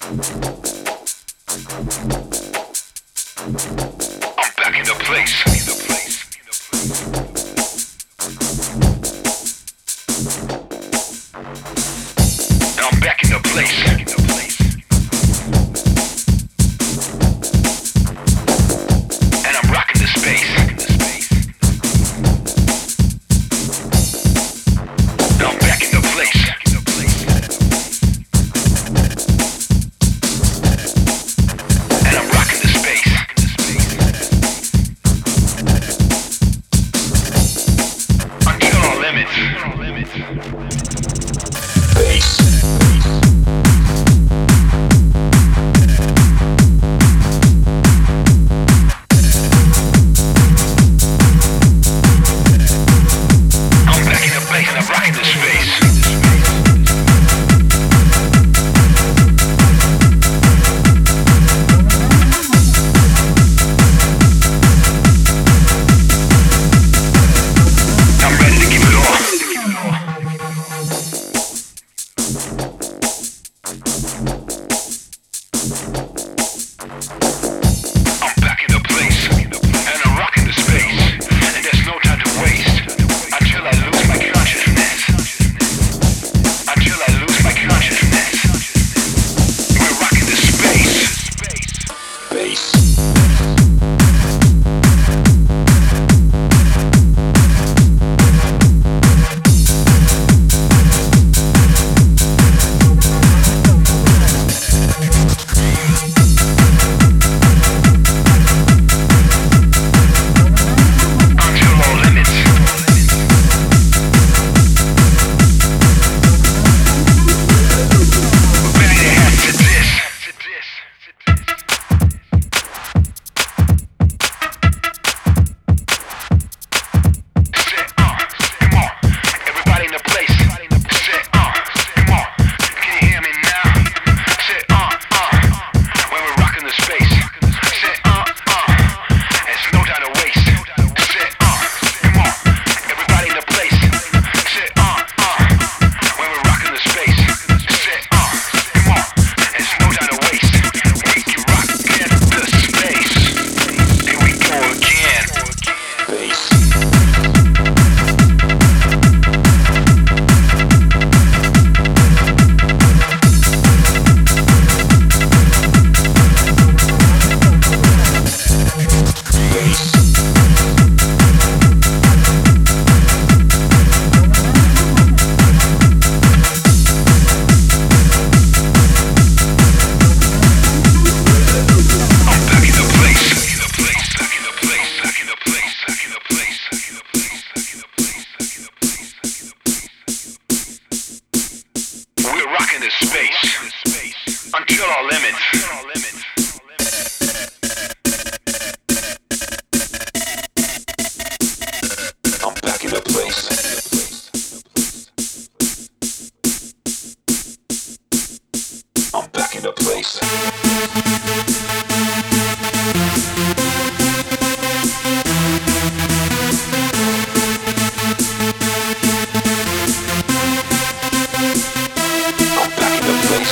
back in the place. Now I'm back in the place. And I'm rocking the space. Now I'm back in the place. And I'm rocking the space. Until our limits. Bass. I'm back in the place and I'm rocking the space. I'm ready to give it all. I'm back in the place, and I'm rocking the space, and there's no time to waste, until I lose my consciousness, until I lose my consciousness. We're rocking the space. Bass. Until all limits. Bang your head to this. Say, come on, everybody in the place. Say, come on, can you hear me now? Say, when we're rocking the space. Say, there's no time to waste. Say, come on, everybody in the place. Say, when we're rocking the space. Say, come on, there's no time to waste. We can rock get the space. Here we go again. Bass. I'm back in the place. Back in the place. Back in the place. Back in the place. Back in the place. Back in the place. Back in the place. Back in the place. We're rocking this space until our limits. I'm back in the place. I'm back in the place. I'm back in the place.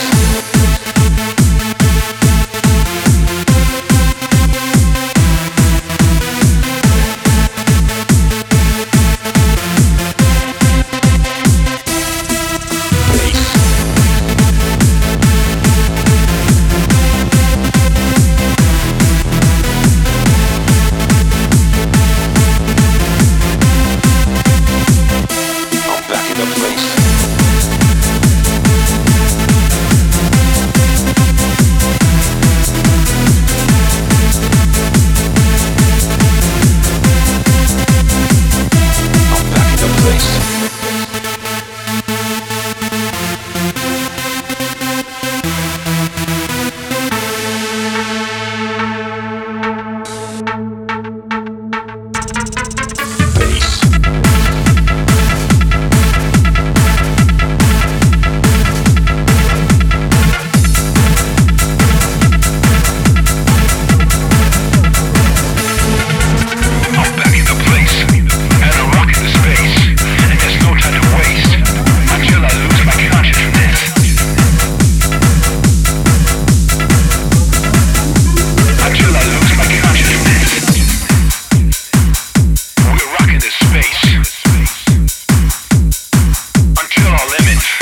Bass. limits.